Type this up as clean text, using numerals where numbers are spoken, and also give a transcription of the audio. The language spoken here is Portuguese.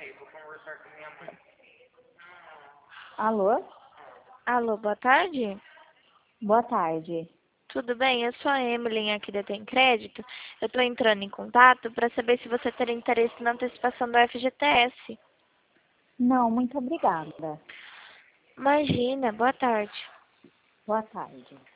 Vou conversar com minha mãe. Alô? Alô, boa tarde. Boa tarde. Tudo bem? Eu sou a Emily aqui da Tem Crédito. Eu estou entrando em contato para saber se você teria interesse na antecipação do FGTS. Não, muito obrigada. Imagina, boa tarde. Boa tarde.